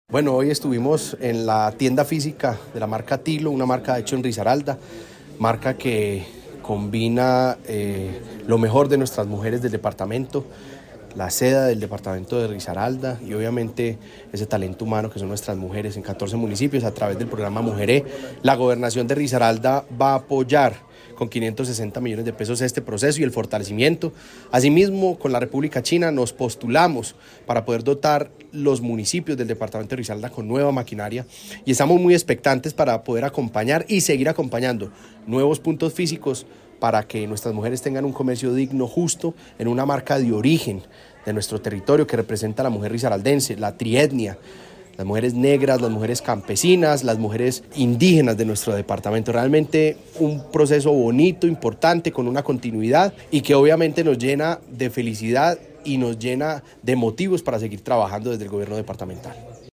Bueno, hoy estuvimos en la tienda física de la marca Tilo, una marca hecha en Risaralda, marca que combina lo mejor de nuestras mujeres del departamento, la seda del departamento de Risaralda y obviamente ese talento humano que son nuestras mujeres en 14 municipios a través del programa Mujeré. La gobernación de Risaralda va a apoyar con 560 millones de pesos este proceso y el fortalecimiento. Asimismo, con la República China nos postulamos para poder dotar los municipios del departamento de Risaralda con nueva maquinaria y estamos muy expectantes para poder acompañar y seguir acompañando nuevos puntos físicos para que nuestras mujeres tengan un comercio digno, justo, en una marca de origen de nuestro territorio que representa a la mujer risaraldense, la trietnia, las mujeres negras, las mujeres campesinas, las mujeres indígenas de nuestro departamento. Realmente un proceso bonito, importante, con una continuidad y que obviamente nos llena de felicidad y nos llena de motivos para seguir trabajando desde el gobierno departamental.